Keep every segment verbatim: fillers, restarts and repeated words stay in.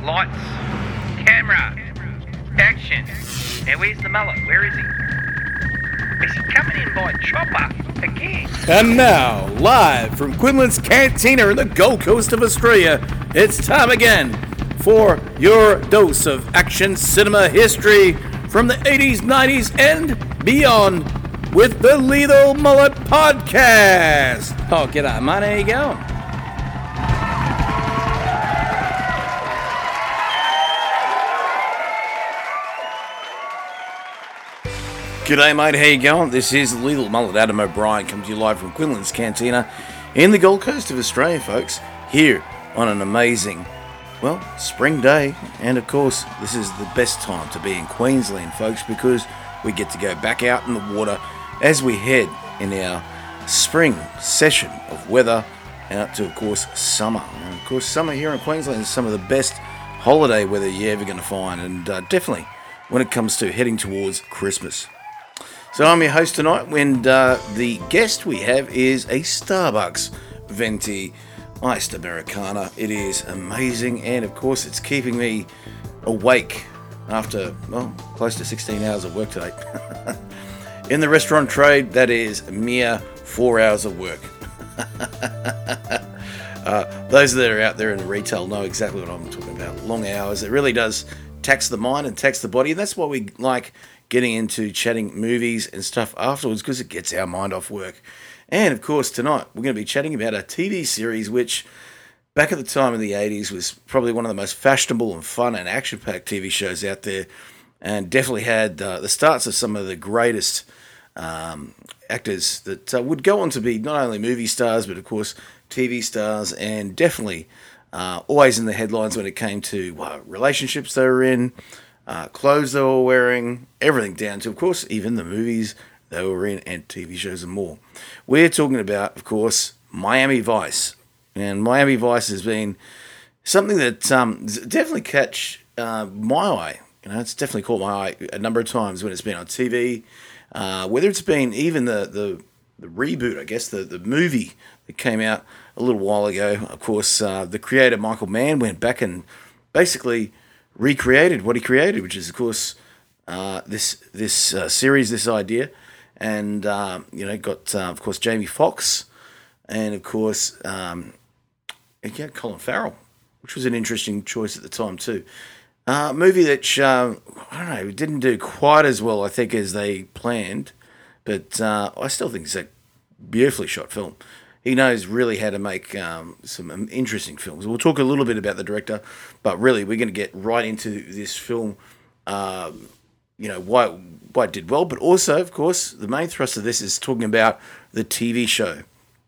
Lights. Camera. Action. Now where's the mullet? Where is he? Is he coming in by chopper again? And now, live from Quinlan's Cantina in the Gold Coast of Australia, it's time again for your dose of action cinema history from the eighties, nineties, and beyond with the Lethal Mullet Podcast. Oh, g'day, mate. How you going? G'day, mate. How you going? This is Lethal Mullet. Adam O'Brien coming to you live from Quinlan's Cantina in the Gold Coast of Australia, folks. Here on an amazing, well, spring day. And, of course, this is the best time to be in Queensland, folks, because we get to go back out in the water as we head in our spring session of weather out to, of course, summer. And, of course, summer here in Queensland is some of the best holiday weather you're ever going to find. And uh, definitely when it comes to heading towards Christmas. So I'm your host tonight, and uh, the guest we have is a Starbucks Venti Iced Americano. It is amazing, and of course it's keeping me awake after, well, close to sixteen hours of work today. In the restaurant trade, that is a mere four hours of work. uh, those that are out there in retail know exactly what I'm talking about. Long hours. It really does tax the mind and tax the body, and that's why we like getting into chatting movies and stuff afterwards, because it gets our mind off work. And of course tonight we're going to be chatting about a T V series which back at the time in the eighties was probably one of the most fashionable and fun and action-packed T V shows out there, and definitely had uh, the starts of some of the greatest um, actors that uh, would go on to be not only movie stars but of course T V stars, and definitely uh, always in the headlines when it came to uh, relationships they were in, Uh, clothes they were wearing, everything down to, of course, even the movies they were in and T V shows and more. We're talking about, of course, Miami Vice. And Miami Vice has been something that um, definitely catch uh, my eye. You know, it's definitely caught my eye a number of times when it's been on T V. Uh, whether it's been even the, the, the reboot, I guess, the, the movie that came out a little while ago. Of course, uh, the creator, Michael Mann, went back and basically recreated what he created, which is, of course, uh, this this uh, series, this idea, and uh, you know, got uh, of course Jamie Foxx, and of course, um, yeah, Colin Farrell, which was an interesting choice at the time too. Uh, movie that uh, I don't know, didn't do quite as well, I think, as they planned, but uh, I still think it's a beautifully shot film. He knows really how to make um, some interesting films. We'll talk a little bit about the director, but really we're going to get right into this film, um, you know, why, why it did well, but also, of course, the main thrust of this is talking about the T V show.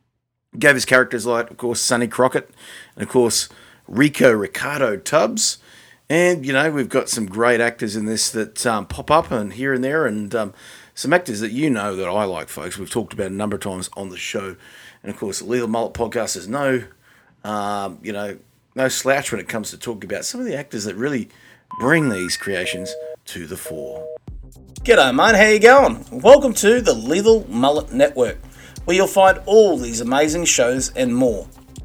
It gave us characters like, of course, Sonny Crockett, and, of course, Rico Ricardo Tubbs. And, you know, we've got some great actors in this that um, pop up and here and there, and um, some actors that you know that I like, folks. We've talked about a number of times on the show. And, of course, the Lethal Mullet Podcast is no, um, you know, no slouch when it comes to talking about some of the actors that really bring these creations to the fore. G'day, mate. How you going? Welcome to the Lethal Mullet Network, where you'll find all these amazing shows and more.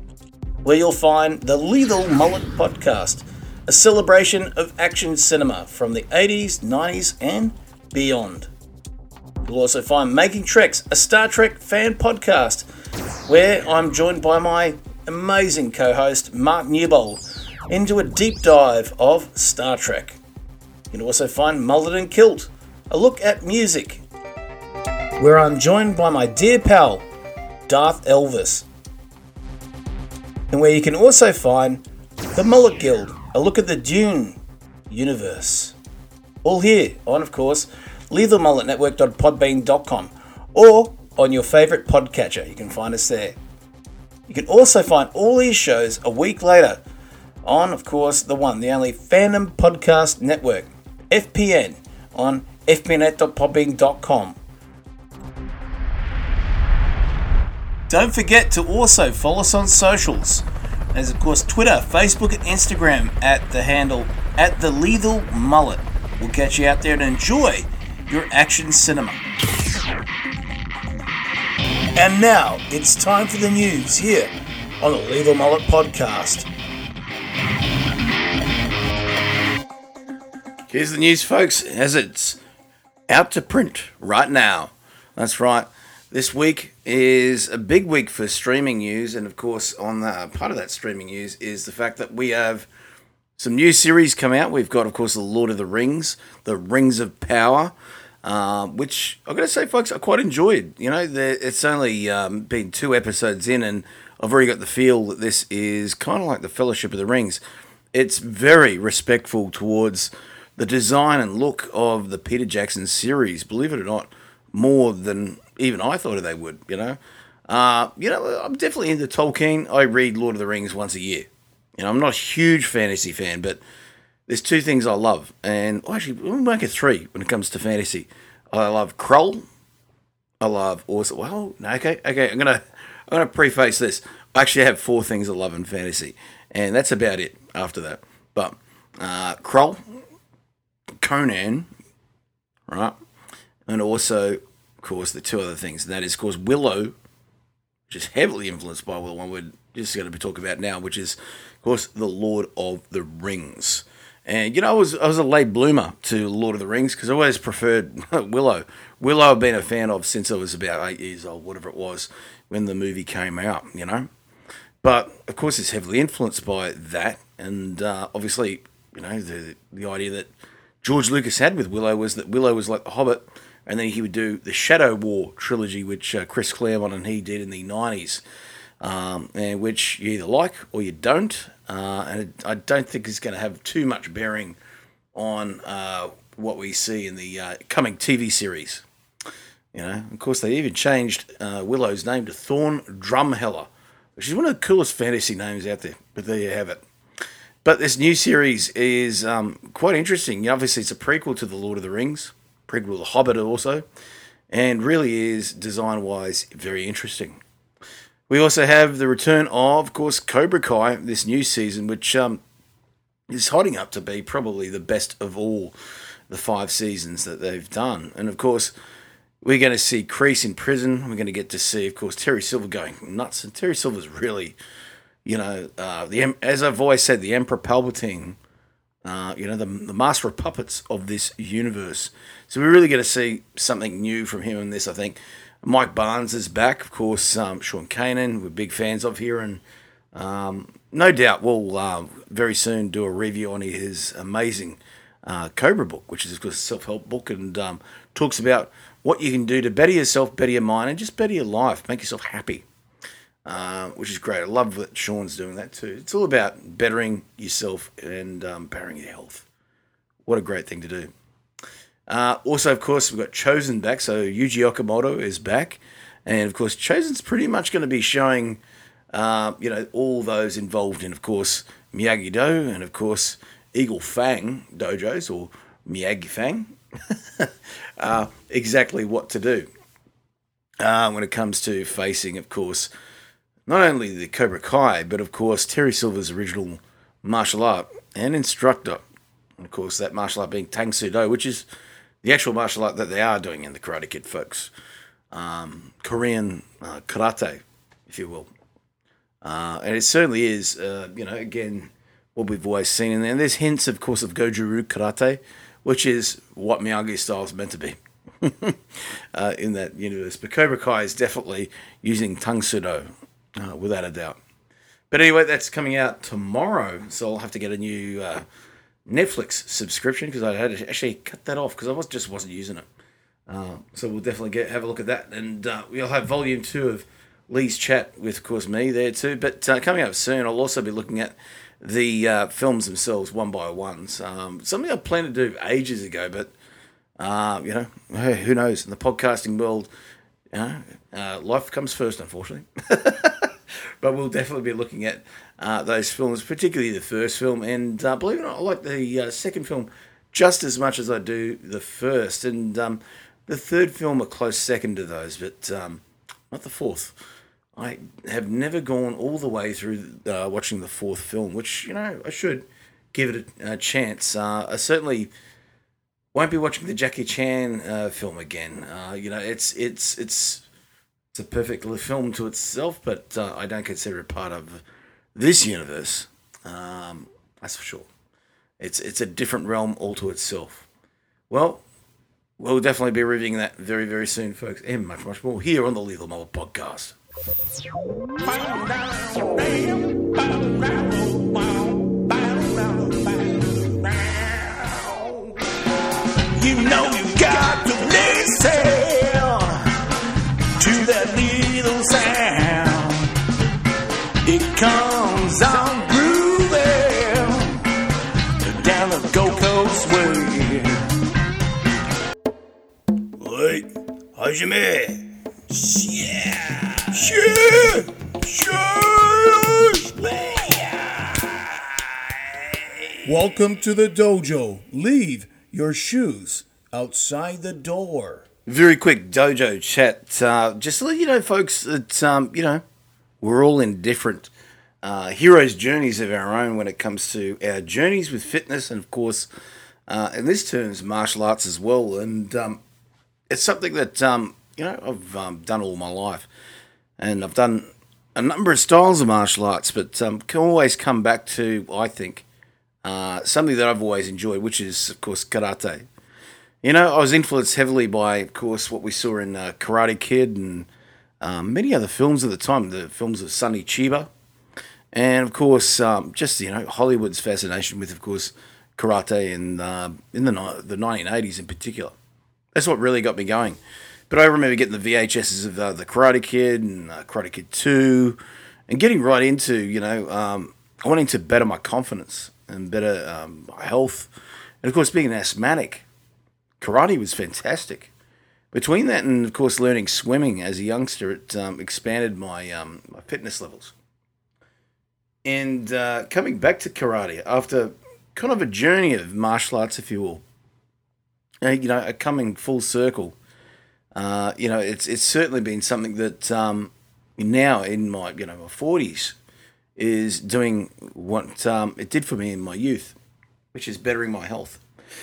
Where you'll find the Lethal Mullet Podcast, a celebration of action cinema from the eighties, nineties, and beyond. You'll also find Making Treks, a Star Trek fan podcast, where I'm joined by my amazing co-host, Mark Newbold, into a deep dive of Star Trek. You can also find Mullet and Kilt, a look at music, where I'm joined by my dear pal, Darth Elvis. And where you can also find the Mullet Guild, a look at the Dune universe. All here on, of course, lethal mullet network dot podbean dot com, or on your favourite podcatcher. You can find us there. You can also find all these shows a week later on, of course, the one, the only Fandom Podcast Network, F P N, on f p net dot podbean dot com. Don't forget to also follow us on socials. There's, of course, Twitter, Facebook, and Instagram at the handle at the Lethal Mullet. We'll catch you out there and enjoy your action cinema. And now it's time for the news here on the Lethal Mullet Podcast. Here's the news, folks, as it's out to print right now. That's right. This week is a big week for streaming news, and of course, on the part of that streaming news is the fact that we have some new series come out. We've got, of course, The Lord of the Rings, The Rings of Power, uh, which I've got to say, folks, I quite enjoyed. You know, it's only um, been two episodes in, and I've already got the feel that this is kind of like the Fellowship of the Rings. It's very respectful towards the design and look of the Peter Jackson series, believe it or not, more than even I thought they would, you know. Uh, you know, I'm definitely into Tolkien. I read Lord of the Rings once a year. You know, I'm not a huge fantasy fan, but there's two things I love. And well, actually, we'll make it three when it comes to fantasy. I love Krull. I love also, well, no, okay, okay, I'm going to I'm gonna preface this. I actually have four things I love in fantasy, and that's about it after that. But uh, Krull, Conan, right? And also, of course, the two other things. And that is, of course, Willow, which is heavily influenced by Willow, one we're just going to be talking about now, which is, of course, The Lord of the Rings. And, you know, I was I was a late bloomer to Lord of the Rings because I always preferred Willow. Willow I've been a fan of since I was about eight years old, whatever it was, when the movie came out, you know. But, of course, it's heavily influenced by that. And, uh, obviously, you know, the the idea that George Lucas had with Willow was that Willow was like The Hobbit, and then he would do the Shadow War trilogy, which uh, Chris Claremont and he did in the nineties, um, and which you either like or you don't. Uh, and it, I don't think it's going to have too much bearing on uh, what we see in the uh, coming T V series. You know, of course, they even changed uh, Willow's name to Thorn Drumheller, which is one of the coolest fantasy names out there. But there you have it. But this new series is um, quite interesting. Obviously, it's a prequel to The Lord of the Rings, prequel to The Hobbit also, and really is, design-wise, very interesting. We also have the return of, of course, Cobra Kai, this new season, which um, is holding up to be probably the best of all the five seasons that they've done. And, of course, we're going to see Kreese in prison. We're going to get to see, of course, Terry Silver going nuts. And Terry Silver's really... You know, uh, the as I've always said, the Emperor Palpatine, uh, you know, the, the master of puppets of this universe. So we're really going to see something new from him in this, I think. Mike Barnes is back, of course, um, Sean Kanan, we're big fans of here, and um, no doubt we'll uh, very soon do a review on his amazing uh, Cobra book, which is, of course, a self-help book, and um, talks about what you can do to better yourself, better your mind, and just better your life, make yourself happy. Uh, which is great. I love that Sean's doing that too. It's all about bettering yourself and um, bettering your health. What a great thing to do. Uh, also, of course, we've got Chosen back. So Yuji Okamoto is back. And, of course, Chosen's pretty much going to be showing, uh, you know, all those involved in, of course, Miyagi-Do and, of course, Eagle Fang dojos or Miyagi Fang. uh, exactly what to do uh, when it comes to facing, of course, not only the Cobra Kai, but of course Terry Silver's original martial art and instructor. And of course, that martial art being Tang Soo Do, which is the actual martial art that they are doing in the Karate Kid, folks. Um, Korean uh, karate, if you will. Uh, and it certainly is, uh, you know, again, what we've always seen in there. And there's hints, of course, of Goju-Ryu karate, which is what Miyagi style is meant to be uh, in that universe. But Cobra Kai is definitely using Tang Soo Do. Uh, without a doubt. But anyway, that's coming out tomorrow, so I'll have to get a new uh, Netflix subscription because I had to actually cut that off because I was just wasn't using it. Uh, so we'll definitely get have a look at that, and uh, we'll have volume two of Lee's chat with, of course, me there too. But uh, coming up soon, I'll also be looking at the uh, films themselves one by one. Um, something I planned to do ages ago, but uh, you know, hey, who knows? In the podcasting world, you know, uh, life comes first, unfortunately. But we'll definitely be looking at uh, those films, particularly the first film. And uh, believe it or not, I like the uh, second film just as much as I do the first. And um, the third film a close second to those, but um, not the fourth. I have never gone all the way through uh, watching the fourth film, which, you know, I should give it a, a chance. Uh, I certainly won't be watching the Jackie Chan uh, film again. Uh, you know, it's it's it's... It's a perfect film to itself, but uh, I don't consider it part of this universe. Um, that's for sure. It's it's a different realm all to itself. Well, we'll definitely be reviewing that very, very soon, folks, and much, much more here on the Lethal Mullet Podcast. You know you got to listen to that little sound. It comes on grooving down the Gold Coast way. Wait, Hajime. Yeah, Shit! Shit! Welcome to the dojo. Leave your shoes outside the door. Very quick dojo chat. Uh, just to let you know, folks, that, um, you know, we're all in different uh, heroes' journeys of our own when it comes to our journeys with fitness and, of course, uh, in this terms, martial arts as well. And um, it's something that, um, you know, I've um, done all my life. And I've done a number of styles of martial arts, but um, can always come back to, I think, uh, something that I've always enjoyed, which is, of course, karate. You know, I was influenced heavily by, of course, what we saw in uh, Karate Kid and um, many other films at the time, the films of Sonny Chiba. And, of course, um, just, you know, Hollywood's fascination with, of course, karate and uh, in the ni- the nineteen eighties in particular. That's what really got me going. But I remember getting the V H Ses of uh, the Karate Kid and uh, Karate Kid two and getting right into, you know, um, wanting to better my confidence and better um, my health. And, of course, being an asthmatic, karate was fantastic. Between that and, of course, learning swimming as a youngster, it um, expanded my, um, my fitness levels. And uh, coming back to karate, after kind of a journey of martial arts, if you will, uh, you know, coming full circle, uh, you know, it's it's certainly been something that um, now in my, you know, my forties is doing what um, it did for me in my youth, which is bettering my health.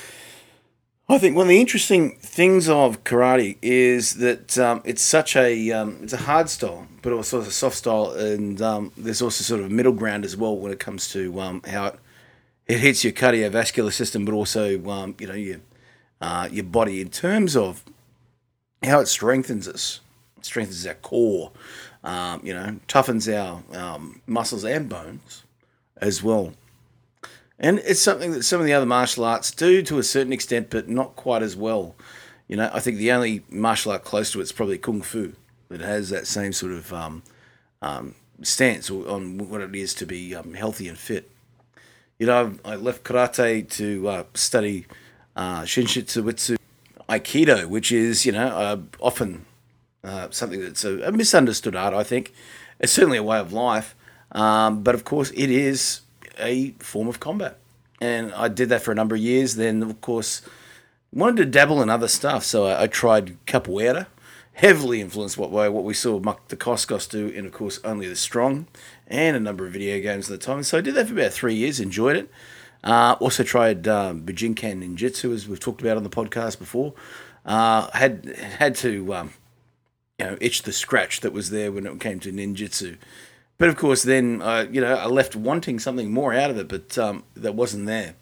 I think one of the interesting things of karate is that um, it's such a um, it's a hard style, but also a soft style, and um, there's also sort of a middle ground as well when it comes to um, how it, it hits your cardiovascular system, but also um, you know your uh, your body in terms of how it strengthens us, it strengthens our core, um, you know, toughens our um, muscles and bones as well. And it's something that some of the other martial arts do to a certain extent, but not quite as well. You know, I think the only martial art close to it is probably Kung Fu that has that same sort of um, um, stance on what it is to be um, healthy and fit. You know, I left karate to uh, study uh, Shinshitsu Witsu Aikido, which is, you know, uh, often uh, something that's a, a misunderstood art, I think. It's certainly a way of life, um, but of course it is a form of combat. And I did that for a number of years. Then, of course, wanted to dabble in other stuff. So I, I tried capoeira, heavily influenced what way what we saw Mark Dacascos do in, of course, Only the Strong, and a number of video games at the time. So I did that for about three years, enjoyed it. Uh, also tried um, Bujinkan Ninjutsu, as we've talked about on the podcast before. Uh, had had to um, you know itch the scratch that was there when it came to ninjutsu. But of course, then uh, you know I left wanting something more out of it, but um, that wasn't there.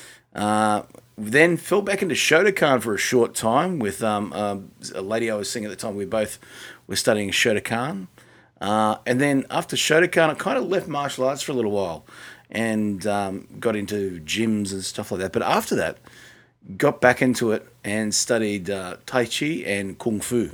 Uh, then fell back into Shotokan for a short time with um, uh, a lady I was seeing at the time. We both were studying Shotokan, uh, and then after Shotokan, I kind of left martial arts for a little while and um, got into gyms and stuff like that. But after that, got back into it and studied uh, Tai Chi and Kung Fu,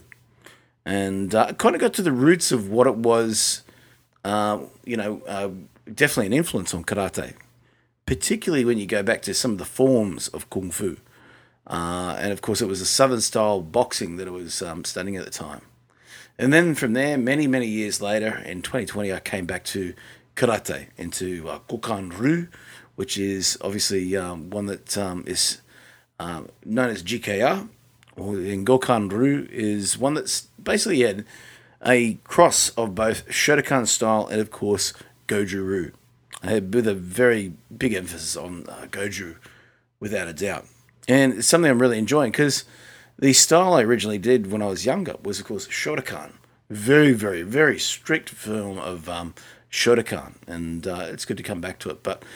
and uh, kind of got to the roots of what it was. Uh, you know, uh, definitely an influence on karate, particularly when you go back to some of the forms of Kung Fu. Uh, and of course, it was a Southern style boxing that I was um, studying at the time. And then from there, many, many years later, in twenty twenty, I came back to karate, into uh, Gokan-Ryu, which is obviously um, one that um, is um, known as G K R. Or in Gokan-Ryu is one that's basically had a cross of both Shotokan style and, of course, Goju-Ryu, with a very big emphasis on uh, Goju, without a doubt. And it's something I'm really enjoying because the style I originally did when I was younger was, of course, Shotokan. Very, very, very strict form of um, Shotokan, and uh, it's good to come back to it. But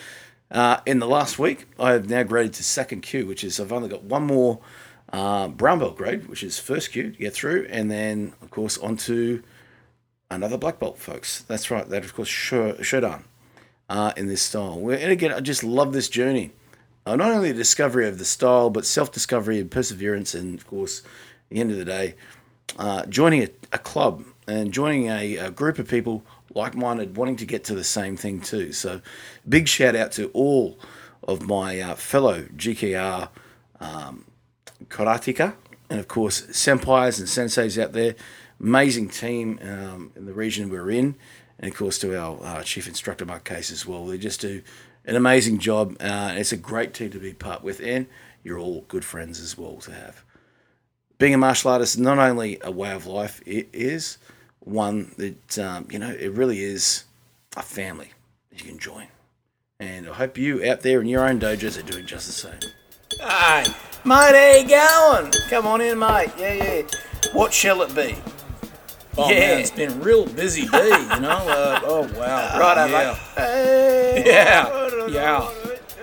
Uh, in the last week, I have now graded to second queue, which is I've only got one more uh, brown belt grade, which is first queue to get through, and then, of course, onto another black belt, folks. That's right, that, of course, Shodan uh, in this style. And again, I just love this journey. Uh, not only the discovery of the style, but self-discovery and perseverance, and, of course, at the end of the day, uh, joining a, a club and joining a, a group of people like-minded, wanting to get to the same thing too. So big shout out to all of my uh, fellow G K R um, karateka, and of course senpais and senseis out there. Amazing team um, in the region we're in, and of course to our uh, chief instructor Mark Case as well. They just do an amazing job. Uh, it's a great team to be part with, and you're all good friends as well to have. Being a martial artist is not only a way of life, it is one that, um, you know, it really is a family that you can join. And I hope you out there in your own dojos are doing just the same. Hey, mate, how you going? Come on in, mate. Yeah, yeah. What shall it be? Oh, yeah. man, it's been a real busy day, you know? Uh, oh, wow. Right, yeah. mate. Hey. Yeah, yeah.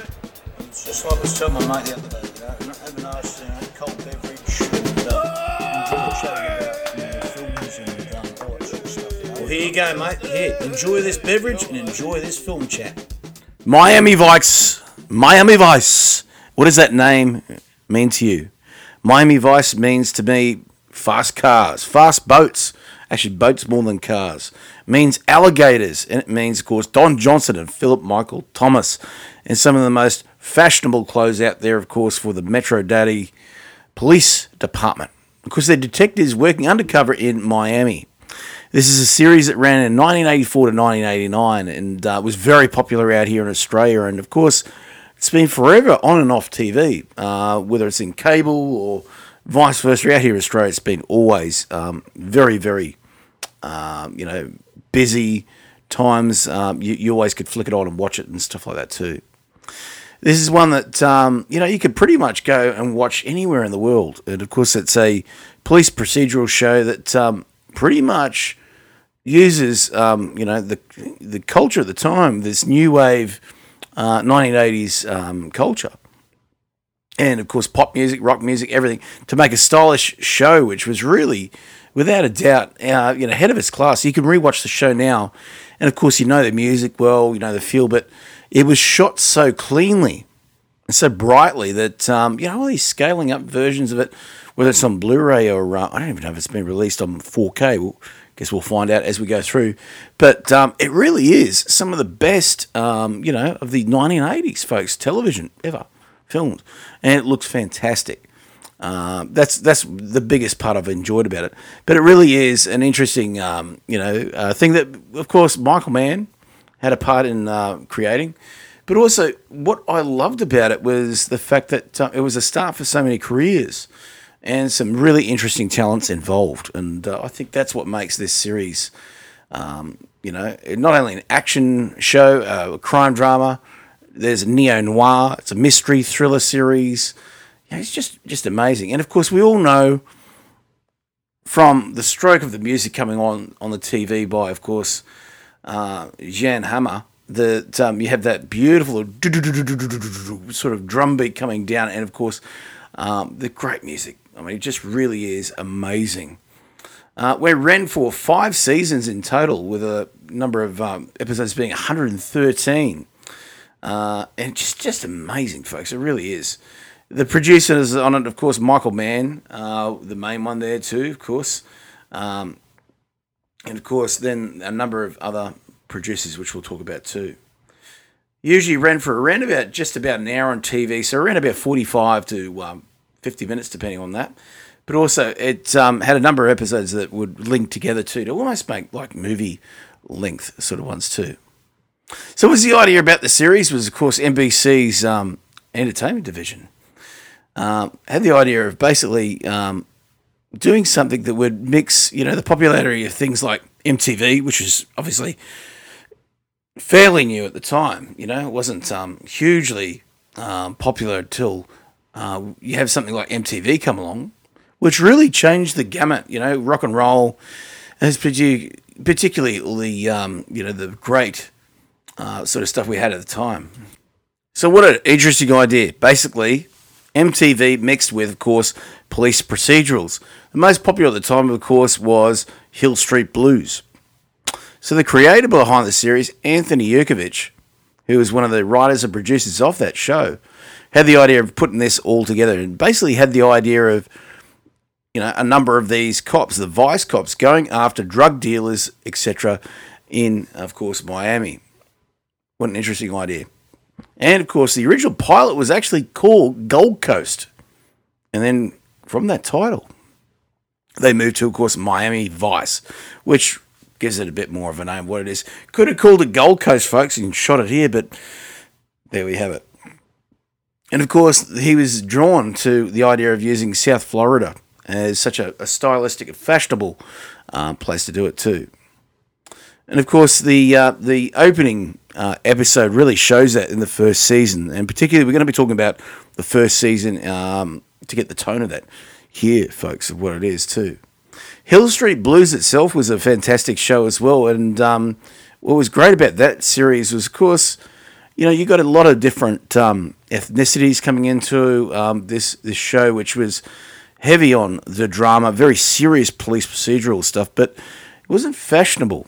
It's just like I was telling my mate the other day, you know, have a nice, you know, cold beverage and uh, chatting about, you know, films and um, all that sort of stuff. You know? Well, here you go, mate. Here, enjoy this beverage and enjoy this film chat. Miami Vice. Miami Vice. What does that name mean to you? Miami Vice means to me fast cars, fast boats. Actually, boats more than cars. It means alligators. And it means, of course, Don Johnson and Philip Michael Thomas. And some of the most fashionable clothes out there, of course, for the Metro Daddy Police Department. Of course, they're detectives working undercover in Miami. This is a series that ran in nineteen eighty-four to nineteen eighty-nine and uh, was very popular out here in Australia. And, of course, it's been forever on and off T V, uh, whether it's in cable or vice versa. Out here in Australia, it's been always um, very, very, um, you know, busy times. Um, you, you always could flick it on and watch it and stuff like that too. This is one that, um, you know, you could pretty much go and watch anywhere in the world. And, of course, it's a police procedural show that um, pretty much uses, um, you know, the the culture at the time, this new wave uh, nineteen eighties um, culture. And, of course, pop music, rock music, everything, to make a stylish show, which was really, without a doubt, uh, you know, ahead of its class. You can rewatch the show now, and, of course, you know the music well, you know the feel, but it was shot so cleanly and so brightly that, um, you know, all these scaling up versions of it, whether it's on Blu-ray or, uh, I don't even know if it's been released on four K. We'll, guess we'll find out as we go through. But um, it really is some of the best, um, you know, of the nineteen eighties, folks, television ever filmed. And it looks fantastic. Um, that's that's the biggest part I've enjoyed about it. But it really is an interesting, um, you know, uh, thing that, of course, Michael Mann had a part in uh, creating. But also, what I loved about it was the fact that uh, it was a start for so many careers and some really interesting talents involved. And uh, I think that's what makes this series, um, you know, not only an action show, uh, a crime drama, there's a neo-noir, it's a mystery thriller series. Yeah, it's just, just amazing. And, of course, we all know from the stroke of the music coming on on the T V by, of course, uh, Jan Hammer, that um, you have that beautiful sort of drum beat coming down, and, of course, um, the great music. I mean, it just really is amazing. Uh, we're ran for five seasons in total, with a number of um, episodes being one hundred thirteen. Uh, and just, just amazing, folks. It really is. The producers on it, of course, Michael Mann, uh, the main one there too, of course. Um, and, of course, then a number of other producers, which we'll talk about too. Usually ran for around about just about an hour on T V, so around about forty-five to um, fifty minutes, depending on that. But also, it um, had a number of episodes that would link together too, to almost make like movie length sort of ones too. So, what was the idea about the series? Was, of course, N B C's um, entertainment division um, had the idea of basically um, doing something that would mix, you know, the popularity of things like M T V, which was obviously fairly new at the time. You know, it wasn't um, hugely um, popular until uh, you have something like M T V come along, which really changed the gamut. You know, rock and roll, as particularly um, you know, the great uh, sort of stuff we had at the time. So what an interesting idea. Basically, M T V mixed with, of course, police procedurals. The most popular at the time, of course, was Hill Street Blues. So the creator behind the series, Anthony Yerkovich, who was one of the writers and producers of that show, had the idea of putting this all together and basically had the idea of, you know, a number of these cops, the vice cops, going after drug dealers, et cetera, in, of course, Miami. What an interesting idea. And, of course, the original pilot was actually called Gold Coast. And then from that title, they moved to, of course, Miami Vice, which gives it a bit more of a name, what it is. Could have called it Gold Coast, folks, and shot it here, but there we have it. And, of course, he was drawn to the idea of using South Florida as such a, a stylistic and fashionable uh, place to do it too. And, of course, the uh, the opening uh, episode really shows that in the first season. And particularly, we're going to be talking about the first season um, to get the tone of that here, folks, of what it is too. Hill Street Blues itself was a fantastic show as well. And um, what was great about that series was, of course, you know, you got a lot of different um, ethnicities coming into um, this this show, which was heavy on the drama, very serious police procedural stuff, but it wasn't fashionable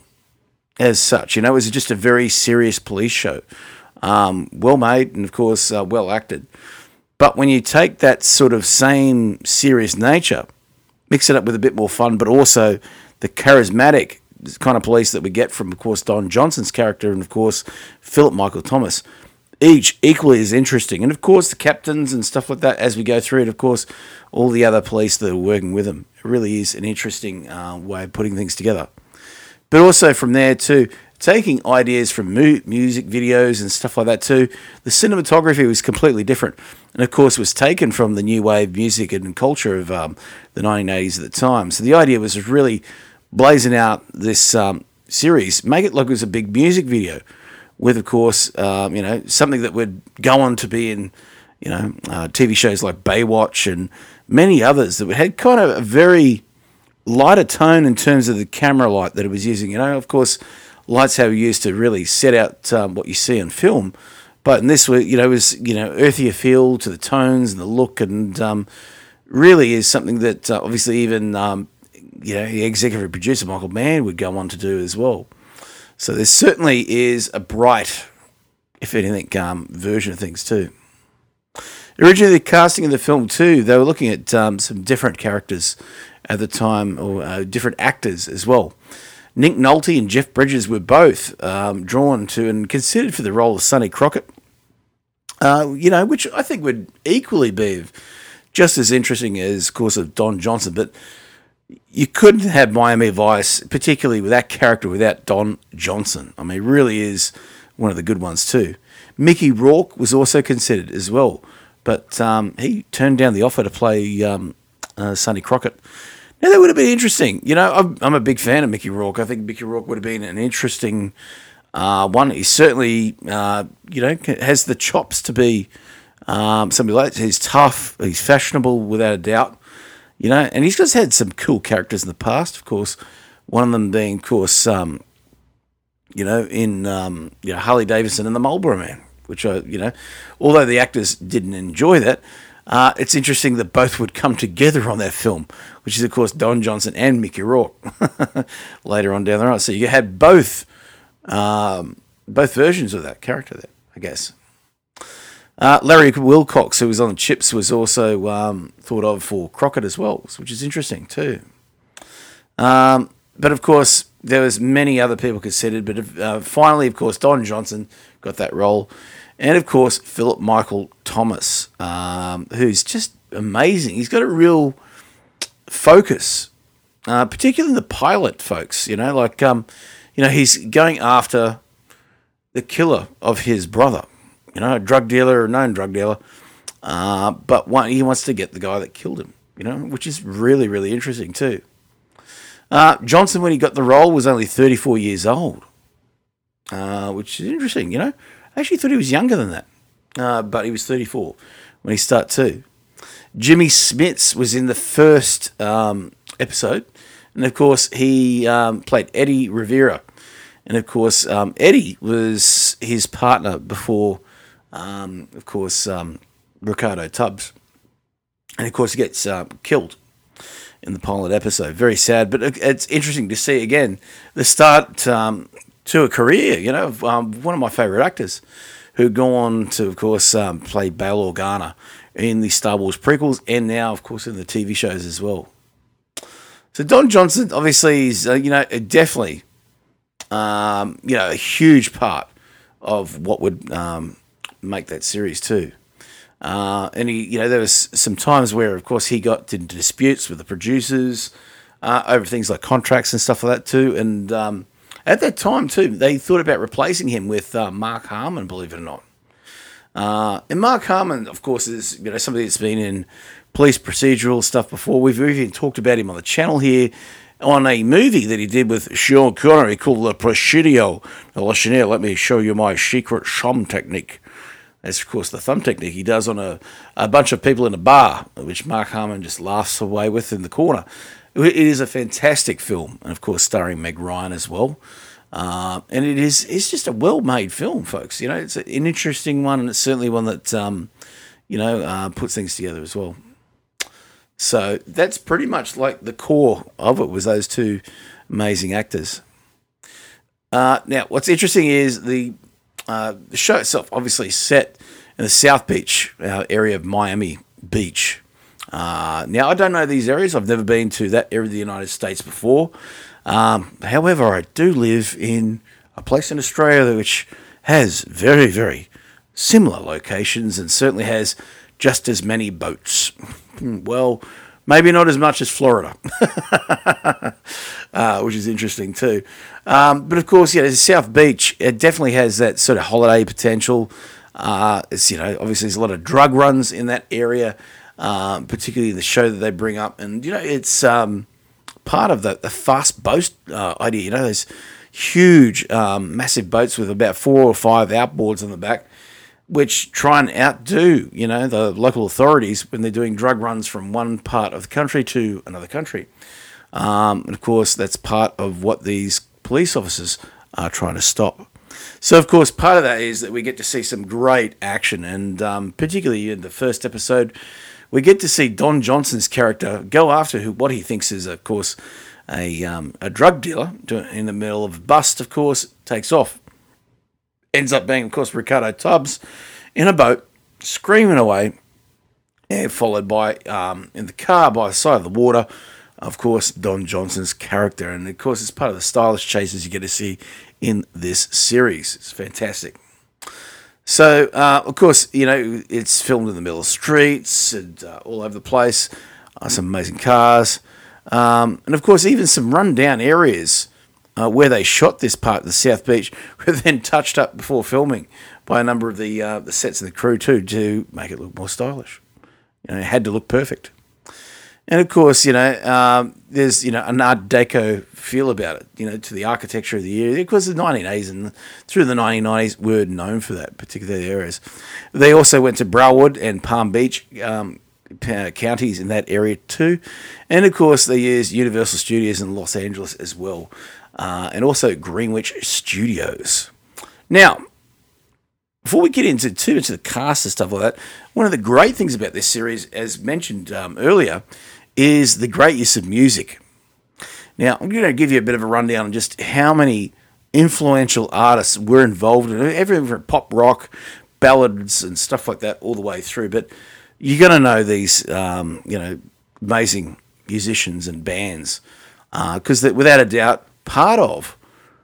as such. You know, it was just a very serious police show, um, well made and, of course, uh, well acted. But when you take that sort of same serious nature, mix it up with a bit more fun, but also the charismatic kind of police that we get from, of course, Don Johnson's character and, of course, Philip Michael Thomas, each equally as interesting. And, of course, the captains and stuff like that as we go through it, of course, all the other police that are working with them. It really is an interesting uh, way of putting things together. But also from there, too, taking ideas from mu- music videos and stuff like that, too. The cinematography was completely different. And, of course, was taken from the new wave music and culture of um, the nineteen eighties at the time. So the idea was really blazing out this um, series, make it look as a big music video with, of course, um, you know, something that would go on to be in, you know, uh, T V shows like Baywatch and many others that had kind of a very lighter tone in terms of the camera light that it was using. You know, of course, lights how we used to really set out um, what you see on film, but in this, you know, was, you know, earthier feel to the tones and the look, and um, really is something that uh, obviously even um, you know, the executive producer Michael Mann would go on to do as well. So there certainly is a bright, if anything, um, version of things too. Originally, the casting of the film too, they were looking at um, some different characters at the time, or uh, different actors as well. Nick Nolte and Jeff Bridges were both um, drawn to and considered for the role of Sonny Crockett. Uh, you know, which I think would equally be just as interesting as, of course, of Don Johnson, but you couldn't have Miami Vice, particularly with that character, without Don Johnson. I mean, he really is one of the good ones too. Mickey Rourke was also considered as well, but um, he turned down the offer to play um, uh, Sonny Crockett. Now, that would have been interesting. You know, I'm, I'm a big fan of Mickey Rourke. I think Mickey Rourke would have been an interesting uh, one. He certainly, uh, you know, has the chops to be um, somebody like that. He's tough. He's fashionable, without a doubt. You know, and he's just had some cool characters in the past, of course. One of them being, of course, um, you know, in um, you know, Harley Davidson and the Marlboro Man, which I, you know, although the actors didn't enjoy that, uh, it's interesting that both would come together on that film, which is, of course, Don Johnson and Mickey Rourke later on down the road. So you had both, um, both versions of that character there, I guess. Uh, Larry Wilcox, who was on the Chips, was also um, thought of for Crockett as well, which is interesting too. Um, but of course, there was many other people considered, but uh, finally, of course, Don Johnson got that role, and of course, Philip Michael Thomas, um, who's just amazing. He's got a real focus, uh, particularly in the pilot, folks. You know, like um, you know, he's going after the killer of his brother. You know, a drug dealer, a known drug dealer, uh, but one, he wants to get the guy that killed him, you know, which is really, really interesting too. Uh, Johnson, when he got the role, was only thirty-four years old, uh, which is interesting, you know. I actually thought he was younger than that, uh, but he was thirty-four when he started too. Jimmy Smits was in the first um, episode, and of course, he um, played Eddie Rivera. And of course, um, Eddie was his partner before um, of course, um, Ricardo Tubbs. And of course, he gets uh, killed in the pilot episode. Very sad, but it's interesting to see again the start um, to a career, you know, of um, one of my favourite actors who go on to, of course, um, play Bail Organa in the Star Wars prequels and now, of course, in the T V shows as well. So Don Johnson, obviously, is, uh, you know, definitely, um, you know, a huge part of what would um, make that series too. Uh, and he, you know, there was some times where, of course, he got into disputes with the producers uh, over things like contracts and stuff like that too. And um, at that time too, they thought about replacing him with uh, Mark Harmon, believe it or not. Uh, and Mark Harmon, of course, is you know somebody that's been in police procedural stuff before. We've even talked about him on the channel here on a movie that he did with Sean Connery called Le Presidio. Now, listen here, let me show you my secret thumb technique. That's, of course, the thumb technique he does on a, a bunch of people in a bar, which Mark Harmon just laughs away with in the corner. It is a fantastic film, and, of course, starring Meg Ryan as well. Uh, and it is it's just a well-made film, folks. You know, it's an interesting one, and it's certainly one that, um, you know, uh, puts things together as well. So that's pretty much like the core of it was those two amazing actors. Uh, now, what's interesting is the uh, the show itself obviously set in the South Beach uh, area of Miami Beach. Uh, now, I don't know these areas. I've never been to that area of the United States before. Um, however, I do live in a place in Australia which has very, very similar locations and certainly has just as many boats. Well, maybe not as much as Florida, uh, which is interesting too. Um, but of course, yeah, South Beach, it definitely has that sort of holiday potential. Uh, it's, you know, obviously there's a lot of drug runs in that area, um, particularly the show that they bring up. And, you know, it's um, part of the, the fast boat uh, idea. You know, there's huge, um, massive boats with about four or five outboards on the back, which try and outdo, you know, the local authorities when they're doing drug runs from one part of the country to another country. Um, and, of course, that's part of what these police officers are trying to stop. So, of course, part of that is that we get to see some great action, and um, particularly in the first episode, we get to see Don Johnson's character go after who, what he thinks is, of course, a, um, a drug dealer in the middle of a bust, of course, takes off. Ends up being, of course, Ricardo Tubbs in a boat, screaming away, and followed by, um, in the car by the side of the water, of course, Don Johnson's character. And, of course, it's part of the stylish chases you get to see in this series. It's fantastic. So, uh, of course, you know, it's filmed in the middle of streets and uh, all over the place. Uh, some amazing cars. Um, and, of course, even some run-down areas Uh, where they shot this part of the South Beach were then touched up before filming by a number of the uh, the sets and the crew too to make it look more stylish. You know, it had to look perfect. And of course, you know, um, there's you know an Art Deco feel about it. You know, to the architecture of the area because the nineteen eighties and through the nineteen nineties were known for that particular areas. They also went to Broward and Palm Beach um, counties in that area too, and of course they used Universal Studios in Los Angeles as well. Uh, and also Greenwich Studios. Now, before we get into too much of the cast and stuff like that, one of the great things about this series, as mentioned um, earlier, is the great use of music. Now, I'm going to give you a bit of a rundown on just how many influential artists were involved in it, everything from pop rock, ballads, and stuff like that all the way through. But you're going to know these, um, you know, amazing musicians and bands because uh, without a doubt, part of,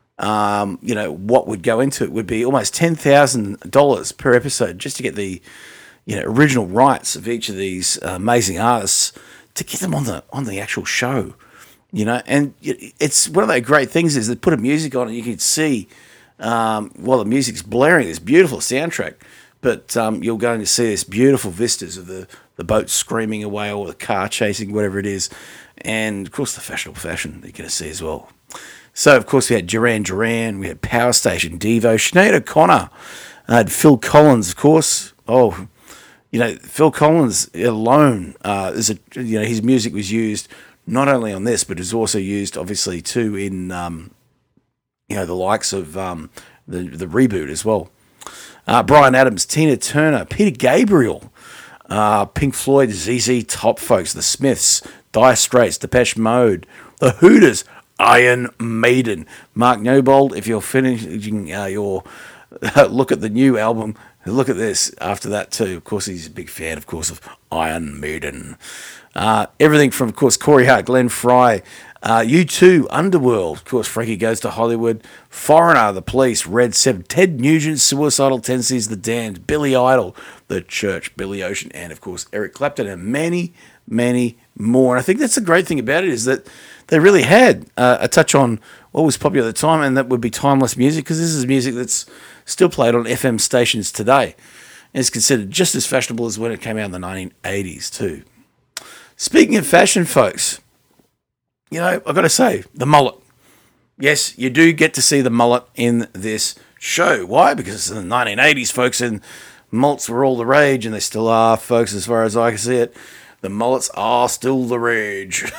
um, you know, what would go into it would be almost ten thousand dollars per episode just to get the, you know, original rights of each of these uh, amazing artists to get them on the on the actual show, you know. And it's one of the great things is they put a music on and you can see um, while the music's blaring this beautiful soundtrack, but um, you're going to see this beautiful vistas of the, the boat screaming away or the car chasing, whatever it is. And, of course, the fashionable fashion that you're going to see as well. So, of course, we had Duran Duran, we had Power Station, Devo, Sinead O'Connor, I had Phil Collins, of course. Oh, you know, Phil Collins alone, uh, is a, you know, his music was used not only on this, but it was also used, obviously, too, in, um, you know, the likes of um, the, the reboot as well. Uh, Bryan Adams, Tina Turner, Peter Gabriel, uh, Pink Floyd, Z Z Top, folks, The Smiths, Dire Straits, Depeche Mode, The Hooters, Iron Maiden, Mark Newbold. If you're finishing uh, your look at the new album, look at this after that too. Of course, he's a big fan, of course, of Iron Maiden. Uh, everything from, of course, Corey Hart, Glenn Fry, uh, U two, Underworld, of course, Frankie Goes to Hollywood, Foreigner, The Police, Red Seven, Ted Nugent, Suicidal Tendencies, The Damned, Billy Idol, The Church, Billy Ocean, and, of course, Eric Clapton, and many, many more. And I think that's the great thing about it, is that they really had uh, a touch on what was popular at the time, and that would be timeless music, because this is music that's still played on F M stations today. And it's considered just as fashionable as when it came out in the nineteen eighties too. Speaking of fashion, folks, you know, I've got to say, the mullet. Yes, you do get to see the mullet in this show. Why? Because it's in the nineteen eighties, folks, and mullets were all the rage, and they still are, folks, as far as I can see it. The mullets are still the rage.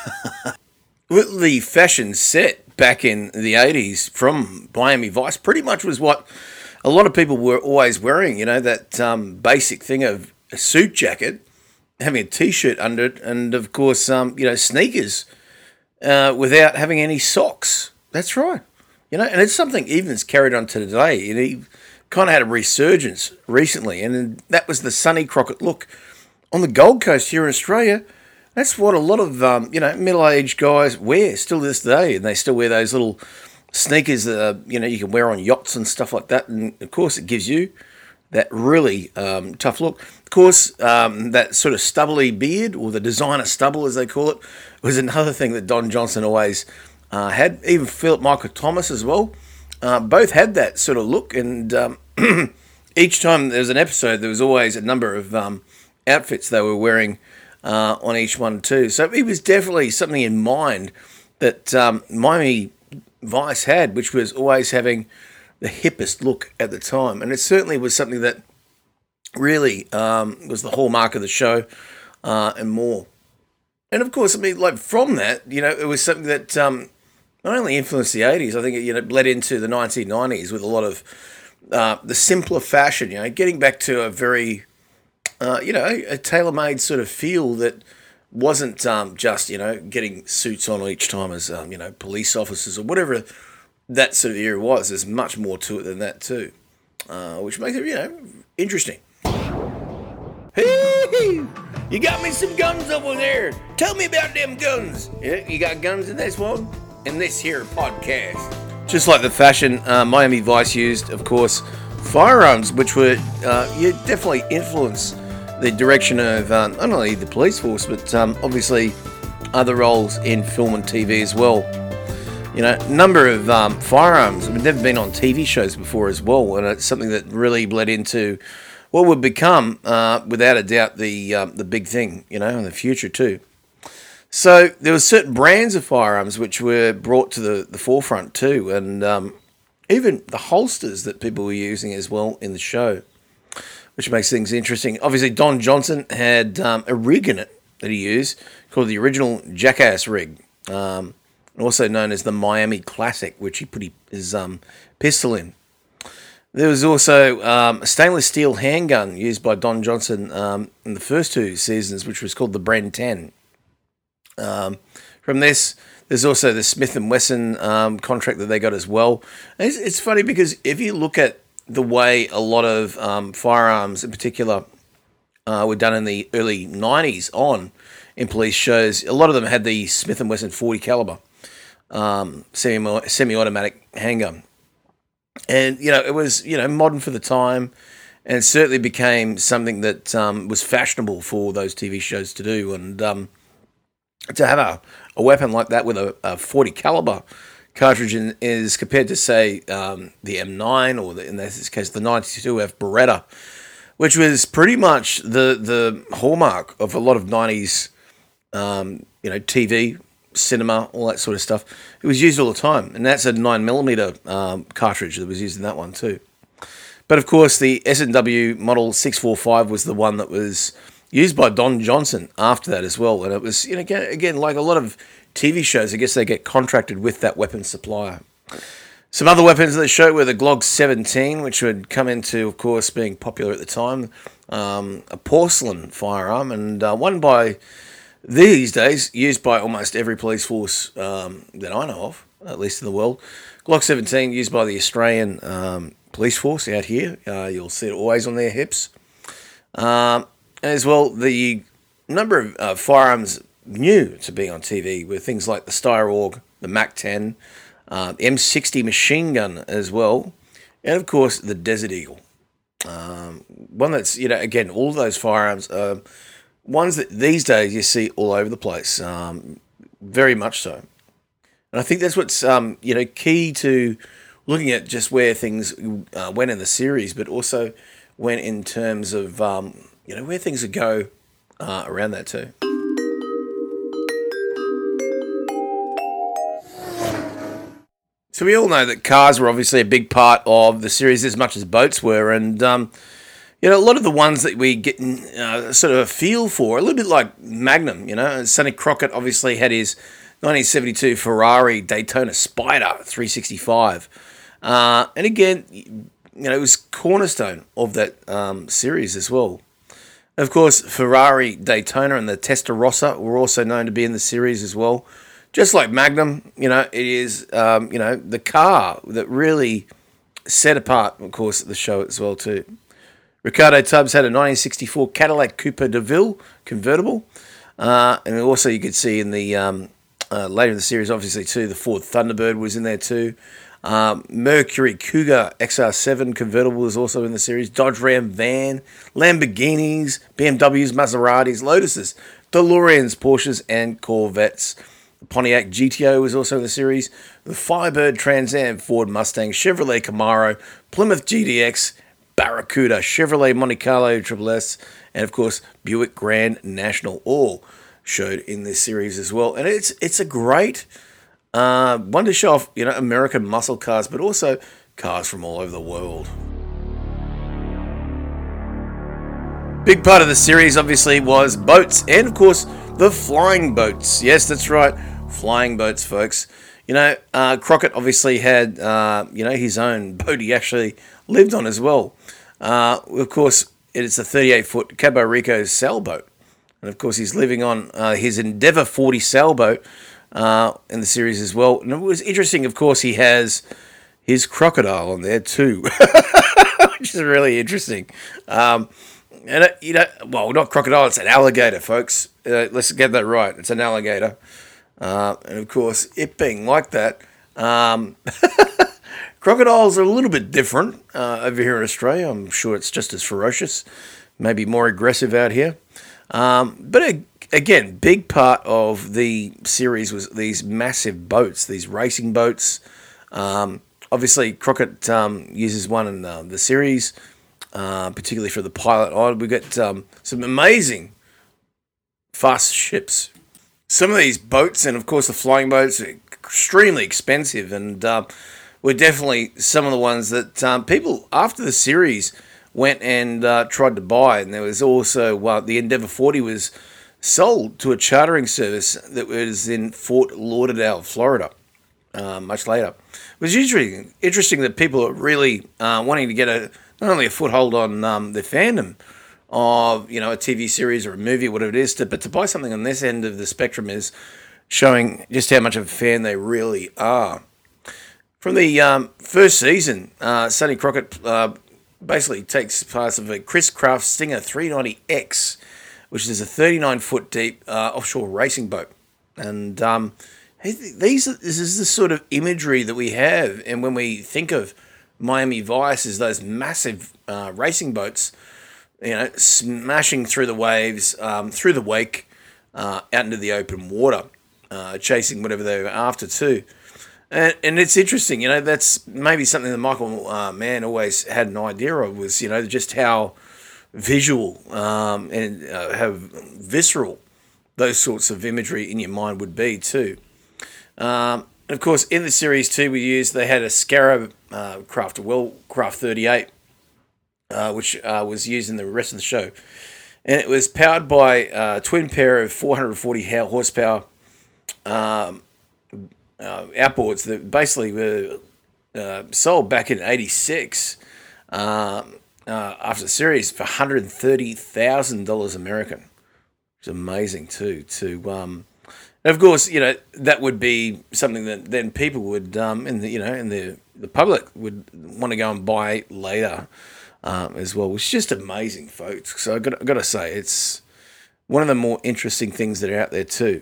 With the fashion set back in the eighties from Miami Vice pretty much was what a lot of people were always wearing, you know, that um, basic thing of a suit jacket, having a T-shirt under it, and, of course, um, you know, sneakers uh, without having any socks. That's right. You know, and it's something even that's carried on to today. You know, he kind of had a resurgence recently, and that was the Sonny Crockett look. On the Gold Coast here in Australia, that's what a lot of, um, you know, middle-aged guys wear still to this day, and they still wear those little sneakers that, uh, you know, you can wear on yachts and stuff like that, and, of course, it gives you that really um, tough look. Of course, um, that sort of stubbly beard, or the designer stubble, as they call it, was another thing that Don Johnson always uh, had. Even Philip Michael Thomas as well. Uh, both had that sort of look, and um, each time there was an episode, there was always a number of um, outfits they were wearing uh, on each one too. So it was definitely something in mind that um, Miami Vice had, which was always having the hippest look at the time. And it certainly was something that really um, was the hallmark of the show uh, and more. And of course, I mean, like from that, you know, it was something that um, not only influenced the eighties, I think it, you know, bled into the nineteen nineties with a lot of uh, the simpler fashion, you know, getting back to a very, uh, you know, a tailor-made sort of feel that wasn't um, just, you know, getting suits on each time as, um, you know, police officers or whatever that sort of era was. There's much more to it than that too, uh, which makes it, you know, interesting. Hey, you got me some guns over there. Tell me about them guns. Yeah, you got guns in this one? In this here podcast. Just like the fashion, uh, Miami Vice used, of course, firearms, which were uh, yeah, definitely influenced the direction of uh, not only the police force, but um, obviously other roles in film and T V as well. You know, number of um, firearms have never been on T V shows before as well, and it's something that really bled into what would become, uh, without a doubt, the um, the big thing, you know, in the future too. So there were certain brands of firearms which were brought to the, the forefront too, and um, even the holsters that people were using as well in the show, which makes things interesting. Obviously, Don Johnson had um, a rig in it that he used called the original Jackass rig, um, also known as the Miami Classic, which he put his um, pistol in. There was also um, a stainless steel handgun used by Don Johnson um, in the first two seasons, which was called the Bren ten. Um, from this, there's also the Smith and Wesson um, contract that they got as well. And it's, it's funny because if you look at the way a lot of um, firearms in particular uh, were done in the early nineties on in police shows, a lot of them had the Smith and Wesson forty caliber um, semi semi-automatic handgun. And, you know, it was, you know, modern for the time, and it certainly became something that um, was fashionable for those T V shows to do. And um, to have a, a weapon like that with a, a forty caliber cartridge in, is compared to, say, um, the M nine or, the, in this case, the ninety-two F Beretta, which was pretty much the the hallmark of a lot of nineties, um, you know, T V, cinema, all that sort of stuff. It was used all the time, and that's a nine millimeter um, cartridge that was used in that one too. But of course, the S and W Model six forty-five was the one that was used by Don Johnson after that as well. And it was, you know, again, again like a lot of T V shows, I guess they get contracted with that weapon supplier. Some other weapons of the show were the Glock seventeen, which would come into, of course, being popular at the time, um, a porcelain firearm, and uh, one by these days used by almost every police force um, that I know of, at least in the world. Glock seventeen used by the Australian um, police force out here. Uh, you'll see it always on their hips. Um, as well, the number of uh, firearms new to be on T V were things like the Steyr-Org, the Mac ten, uh, M sixty machine gun as well, and of course the Desert Eagle. Um, one that's, you know, again, all of those firearms are ones that these days you see all over the place, um, very much so. And I think that's what's, um, you know, key to looking at just where things uh, went in the series, but also went in terms of, um, you know, where things would go uh, around that too. So we all know that cars were obviously a big part of the series as much as boats were, and um, you know, a lot of the ones that we get uh, sort of a feel for, a little bit like Magnum, you know. Sonny Crockett obviously had his nineteen seventy-two Ferrari Daytona Spider three sixty-five, uh, and again, you know, it was cornerstone of that um, series as well. Of course, Ferrari Daytona and the Testarossa were also known to be in the series as well. Just like Magnum, you know, it is, um, you know, the car that really set apart, of course, the show as well too. Ricardo Tubbs had a nineteen sixty-four Cadillac Coupe de Ville convertible, uh, and also you could see in the um, uh, later in the series, obviously too, the Ford Thunderbird was in there too. Um, Mercury Cougar X R seven convertible was also in the series. Dodge Ram van, Lamborghinis, B M Ws, Maseratis, Lotuses, DeLoreans, Porsches, and Corvettes. The Pontiac G T O was also in the series. The Firebird Trans Am, Ford Mustang, Chevrolet Camaro, Plymouth G D X, Barracuda, Chevrolet Monte Carlo Triple S, and of course Buick Grand National all showed in this series as well. And it's it's a great uh, one to show off, you know, American muscle cars, but also cars from all over the world. Big part of the series obviously was boats, and of course the flying boats. Yes, that's right, flying boats, folks. You know, uh, Crockett obviously had, uh, you know, his own boat he actually lived on as well. Uh, of course, it's a thirty-eight foot Cabo Rico sailboat. And of course, he's living on uh, his Endeavour forty sailboat uh, in the series as well. And it was interesting, of course, he has his crocodile on there too, which is really interesting. Um, and, it, you know, well, not crocodile, it's an alligator, folks. Uh, let's get that right. It's an alligator. Uh, and of course, it being like that, um, crocodiles are a little bit different uh, over here in Australia. I'm sure it's just as ferocious, maybe more aggressive out here. Um, but uh, again, big part of the series was these massive boats, these racing boats. Um, obviously, Crockett um, uses one in uh, the series, uh, particularly for the pilot. Oh, we got um, some amazing fast ships. Some of these boats, and of course the flying boats, are extremely expensive, and uh, were definitely some of the ones that um, people after the series went and uh, tried to buy. And there was also uh, the Endeavour forty was sold to a chartering service that was in Fort Lauderdale, Florida, uh, much later. It was interesting, interesting that people are really uh, wanting to get a not only a foothold on um, the fandom of, you know, a T V series or a movie, whatever it is, to, but to buy something on this end of the spectrum is showing just how much of a fan they really are. From the um, first season, uh, Sonny Crockett uh, basically takes part of a Chris Craft Stinger three ninety X, which is a thirty-nine foot deep uh, offshore racing boat. And um, these this is the sort of imagery that we have, and when we think of Miami Vice, is those massive uh, racing boats, you know, smashing through the waves, um, through the wake, uh, out into the open water, uh, chasing whatever they were after too. And, and it's interesting, you know, that's maybe something that Michael uh, Mann always had an idea of, was, you know, just how visual um, and uh, how visceral those sorts of imagery in your mind would be too. Um, and of course, in the series too, we used, they had a Scarab uh, craft, a Wellcraft thirty-eight, uh, which uh, was used in the rest of the show. And it was powered by a twin pair of four hundred forty horsepower um, uh, outboards that basically were uh, sold back in eighty-six um, uh, after the series for one hundred thirty thousand dollars American. It's amazing too. To um, and of course, you know that would be something that then people would, um, in the you know, in the the public would want to go and buy later um, as well. It's just amazing, folks. So I got got to say, it's one of the more interesting things that are out there too.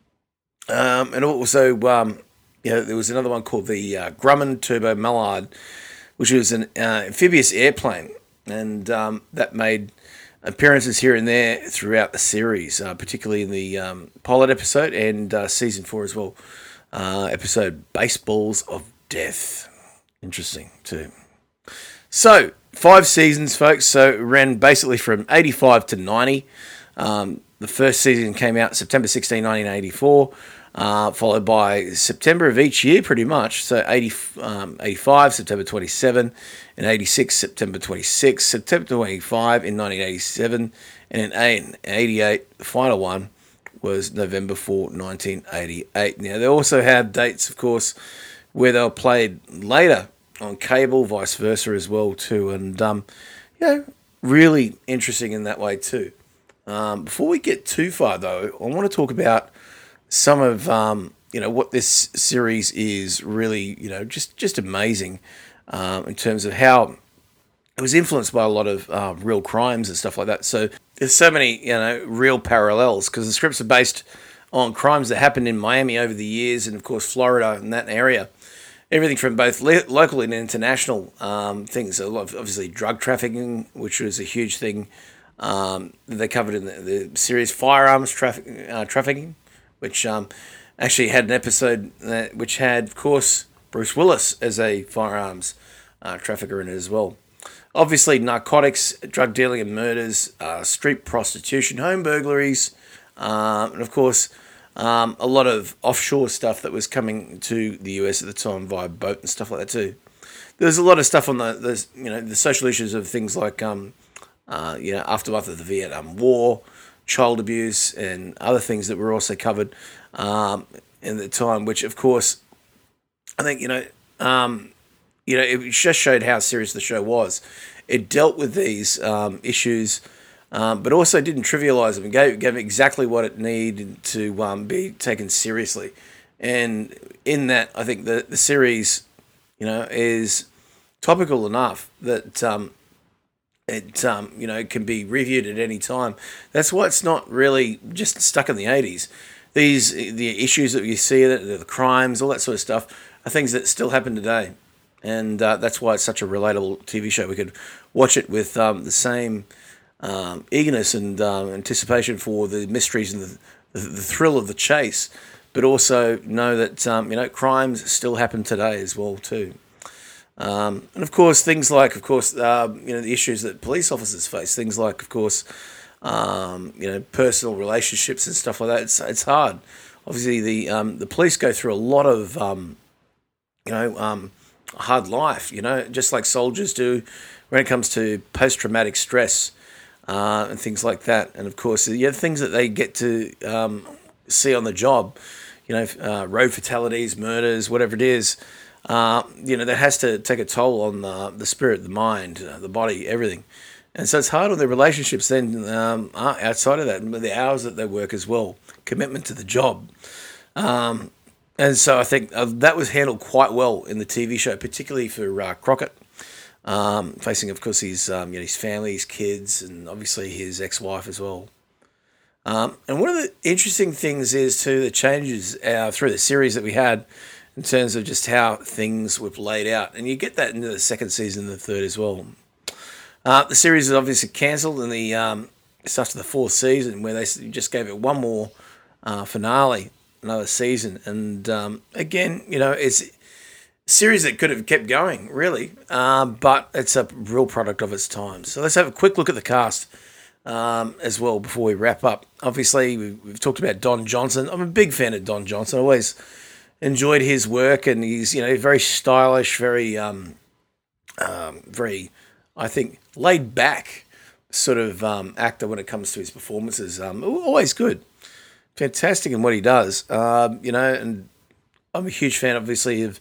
Um, and also, um, you know, there was another one called the uh, Grumman Turbo Mallard, which was an uh, amphibious airplane, and um, that made appearances here and there throughout the series, uh, particularly in the um, pilot episode and uh, season four as well, uh, episode Baseballs of Death. Interesting too. So five seasons, folks. So it ran basically from eighty-five to ninety. Um, the first season came out September sixteenth, nineteen eighty-four. Uh, followed by September of each year, pretty much. So eighty, um, eighty-five, September twenty-seventh, and eighty-six, September twenty-sixth, September twenty-fifth in nineteen eighty-seven, and in eighty-eight, the final one was November fourth, nineteen eighty-eight. Now, they also have dates, of course, where they were played later on cable, vice versa as well, too. And, um, you know, really interesting in that way, too. Um, before we get too far, though, I want to talk about some of um, you know what this series is really, you know, just just amazing um, in terms of how it was influenced by a lot of uh, real crimes and stuff like that. So there's so many, you know, real parallels because the scripts are based on crimes that happened in Miami over the years, and of course Florida and that area. Everything from both le- local and international um, things. A lot of, obviously, drug trafficking, which was a huge thing um, that they covered in the, the series. Firearms traffic, uh, trafficking. Which um, actually had an episode that, which had, of course, Bruce Willis as a firearms uh, trafficker in it as well. Obviously, narcotics, drug dealing and murders, uh, street prostitution, home burglaries, um, and of course, um, a lot of offshore stuff that was coming to the U S at the time via boat and stuff like that too. There's a lot of stuff on the, the you know, the social issues of things like um, uh, you know, aftermath of the Vietnam War, child abuse, and other things that were also covered um, in the time, which of course, I think, you know, um, you know, it just showed how serious the show was. It dealt with these um, issues, um, but also didn't trivialize them and gave, gave exactly what it needed to um, be taken seriously. And in that, I think the, the series, you know, is topical enough that um, It um, you know can be reviewed at any time. That's why it's not really just stuck in the eighties. These the issues that you see, the, the crimes, all that sort of stuff, are things that still happen today, and uh, that's why it's such a relatable T V show. We could watch it with um, the same um, eagerness and um, anticipation for the mysteries and the, the, the thrill of the chase, but also know that um, you know crimes still happen today as well too. Um, and of course, things like, of course, uh, you know, the issues that police officers face. Things like, of course, um, you know, personal relationships and stuff like that. It's it's hard. Obviously, the um, the police go through a lot of, um, you know, um, hard life. You know, just like soldiers do, when it comes to post traumatic stress uh, and things like that. And of course, you have things that they get to um, see on the job. You know, uh, road fatalities, murders, whatever it is. Uh, you know, that has to take a toll on the, the spirit, the mind, uh, the body, everything. And so it's hard on their relationships then um, outside of that, the hours that they work as well, commitment to the job. Um, and so I think uh, that was handled quite well in the T V show, particularly for uh, Crockett, um, facing, of course, his, um, you know, his family, his kids, and obviously his ex-wife as well. Um, and one of the interesting things is, too, the changes uh, through the series that we had in terms of just how things were laid out. And you get that into the second season and the third as well. Uh, the series is obviously cancelled in the um, it's after the fourth season, where they just gave it one more uh, finale, another season. And um, again, you know, it's a series that could have kept going, really, uh, but it's a real product of its time. So let's have a quick look at the cast um, as well before we wrap up. Obviously, we've, we've talked about Don Johnson. I'm a big fan of Don Johnson. I always enjoyed his work, and he's, you know, very stylish, very, um, um, very, I think, laid back sort of um, actor when it comes to his performances. Um, always good, fantastic in what he does. Um, you know, and I'm a huge fan, obviously, of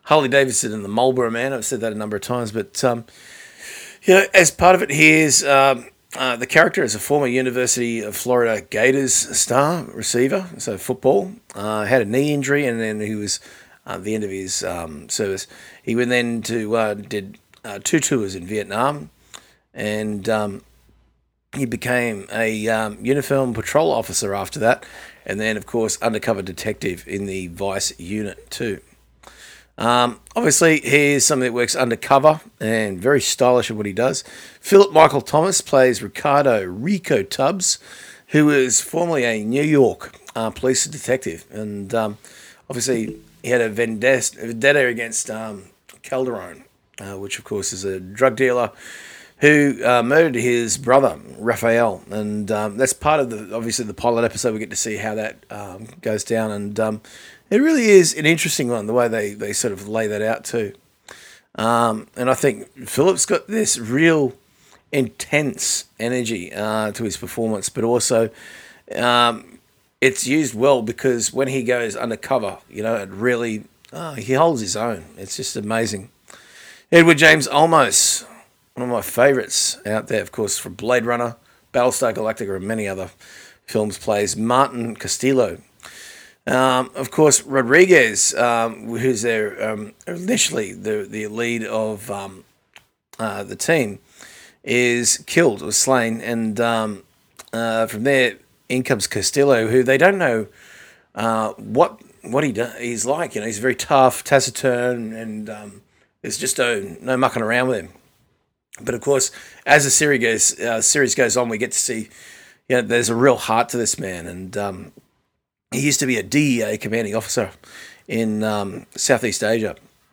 Harley Davidson and the Marlboro Man. I've said that a number of times, but um, you know, as part of it, here's um, uh, the character is a former University of Florida Gators star receiver, so football. Uh, had a knee injury, and then he was uh, at the end of his um, service. He went then to uh, did uh, two tours in Vietnam, and um, he became a um, uniform patrol officer after that, and then, of course, undercover detective in the Vice unit too. Um, obviously, he's somebody that works undercover and very stylish at what he does. Philip Michael Thomas plays Ricardo Rico Tubbs, who is formerly a New York uh, police detective, and um, obviously he had a vendetta, vendetta against um, Calderon, uh, which, of course, is a drug dealer who uh, murdered his brother, Raphael. And um, that's part of the, obviously, the pilot episode. We get to see how that um, goes down. And um, it really is an interesting one, the way they, they sort of lay that out too. Um, and I think Philip's got this real intense energy uh, to his performance, but also um, it's used well because when he goes undercover, you know, it really, uh, he holds his own. It's just amazing. Edward James Olmos, one of my favourites out there, of course, from Blade Runner, Battlestar Galactica, and many other films, plays Martin Castillo. Um, of course, Rodriguez, um, who's there um, initially the the lead of um, uh, the team, is killed or slain, and um, uh, from there in comes Castillo, who they don't know uh, what what he do- he's like. You know, he's very tough, taciturn, and um, there's just no, no mucking around with him. But of course, as the series goes, uh, series goes on, we get to see, you know, there's a real heart to this man, and um, he used to be a D E A commanding officer in um, Southeast Asia,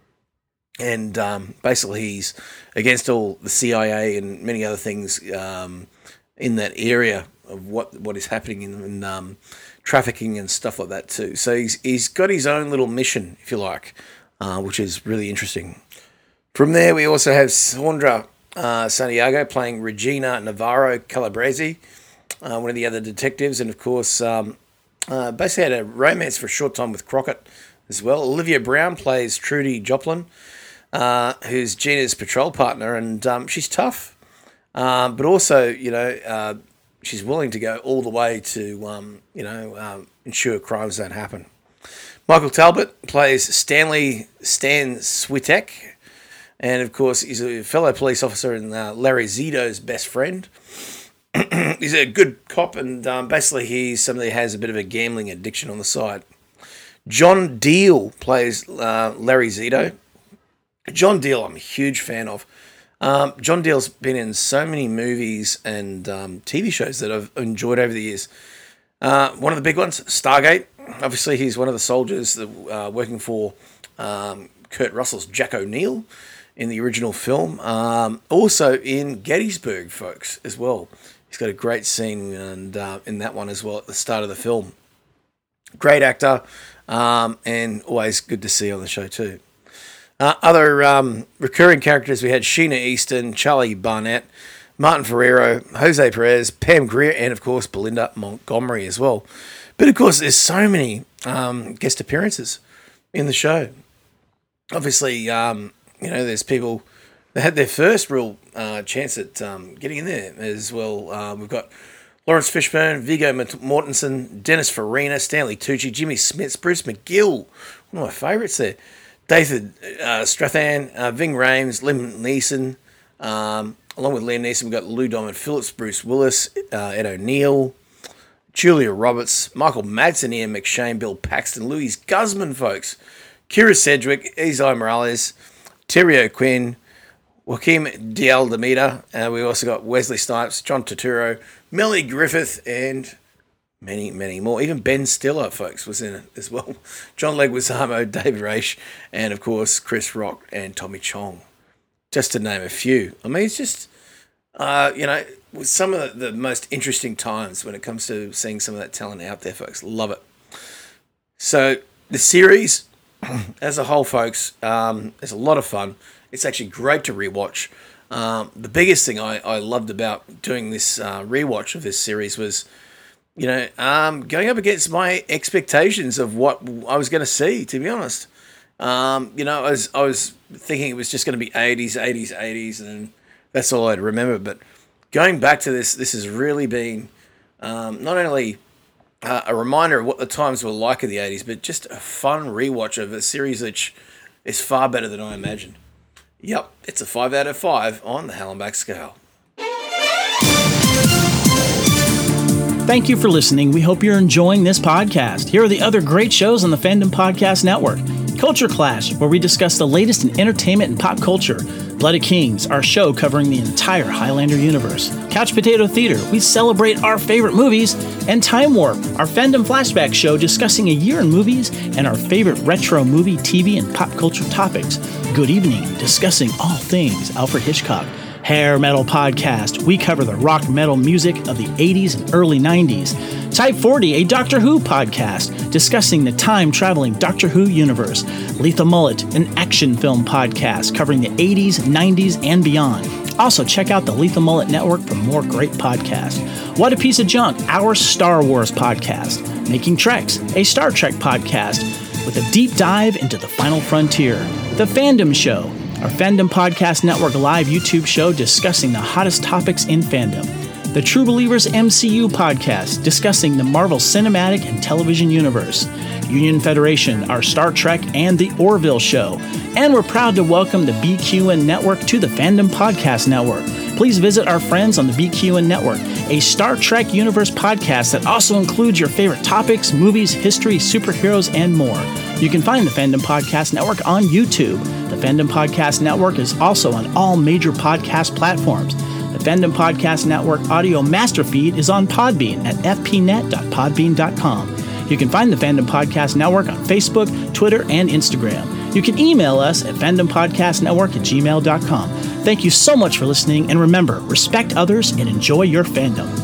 and um, basically he's against all the C I A and many other things um, in that area of what what is happening in, in um, trafficking and stuff like that too. So he's he's got his own little mission, if you like, uh, which is really interesting. From there, we also have Sandra Uh, Santiago playing Regina Navarro Calabrese, uh, one of the other detectives, and of course, um, uh, basically had a romance for a short time with Crockett as well. Olivia Brown plays Trudy Joplin, uh, who's Gina's patrol partner, and um, she's tough, uh, but also, you know, uh, she's willing to go all the way to, um, you know, um, ensure crimes don't happen. Michael Talbot plays Stanley Stan Switek. And, of course, he's a fellow police officer and uh, Larry Zito's best friend. He's a good cop, and um, basically he's somebody who has a bit of a gambling addiction on the side. John Deal plays uh, Larry Zito. John Deal, I'm a huge fan of. Um, John Deal's been in so many movies and um, T V shows that I've enjoyed over the years. Uh, one of the big ones, Stargate. Obviously, he's one of the soldiers that, uh, working for um, Kurt Russell's Jack O'Neill in the original film. Um, also in Gettysburg, folks, as well. He's got a great scene and uh, in that one as well at the start of the film. Great actor, um, and always good to see on the show too. Uh, other um, recurring characters, we had Sheena Easton, Charlie Barnett, Martin Ferrero, Jose Perez, Pam Grier, and of course Belinda Montgomery as well. But of course, there's so many um, guest appearances in the show. Obviously, um, you know, there's people that had their first real uh, chance at um, getting in there as well. Uh, we've got Lawrence Fishburne, Viggo Mortensen, Dennis Farina, Stanley Tucci, Jimmy Smits, Bruce McGill, one of my favourites there, David uh, Strathairn, uh, Ving Rhames, Liam Neeson, um, along with Liam Neeson, we've got Lou Diamond Phillips, Bruce Willis, uh, Ed O'Neill, Julia Roberts, Michael Madsen, Ian McShane, Bill Paxton, Louis Guzman, folks, Kira Sedgwick, Isai Morales, Terry O'Quinn, Joaquim de Aldemida, and we also got Wesley Snipes, John Turturro, Melanie Griffith, and many, many more. Even Ben Stiller, folks, was in it as well. John Leguizamo, David Raish, and of course Chris Rock and Tommy Chong, just to name a few. I mean, it's just, uh, you know, some of the, the most interesting times when it comes to seeing some of that talent out there, folks. Love it. So the series as a whole, folks, um, it's a lot of fun. It's actually great to rewatch. Um, the biggest thing I, I loved about doing this uh, rewatch of this series was, you know, um, going up against my expectations of what I was going to see, to be honest. Um, you know, I was, I was thinking it was just going to be eighties, eighties, eighties, and that's all I'd remember. But going back to this, this has really been um, not only uh, a reminder of what the times were like in the eighties, but just a fun rewatch of a series which is far better than I imagined. Yep, it's a five out of five on the Hallenbach scale. Thank you for listening. We hope you're enjoying this podcast. Here are the other great shows on the Fandom Podcast Network. Culture Clash, where we discuss the latest in entertainment and pop culture. Blood of Kings, our show covering the entire Highlander universe. Couch Potato Theater, we celebrate our favorite movies. And Time Warp, our fandom flashback show discussing a year in movies and our favorite retro movie, T V, and pop culture topics. Good Evening, discussing all things Alfred Hitchcock. Hair Metal Podcast, we cover the rock metal music of the eighties and early nineties. Type forty, a Doctor Who podcast, discussing the time-traveling Doctor Who universe. Lethal Mullet, an action film podcast covering the eighties, nineties, and beyond. Also, check out the Lethal Mullet Network for more great podcasts. What a Piece of Junk, our Star Wars podcast. Making Treks, a Star Trek podcast with a deep dive into the final frontier. The Fandom Show, our Fandom Podcast Network live YouTube show discussing the hottest topics in fandom. The True Believers M C U podcast discussing the Marvel Cinematic and Television Universe. Union Federation, our Star Trek, and the Orville Show. And we're proud to welcome the B Q N Network to the Fandom Podcast Network. Please visit our friends on the B Q N Network, a Star Trek Universe podcast that also includes your favorite topics, movies, history, superheroes, and more. You can find the Fandom Podcast Network on YouTube. The Fandom Podcast Network is also on all major podcast platforms. The Fandom Podcast Network audio master feed is on Podbean at f p net dot podbean dot com. You can find the Fandom Podcast Network on Facebook, Twitter, and Instagram. You can email us at fandom podcast network at gmail dot com. Thank you so much for listening, and remember, respect others and enjoy your fandom.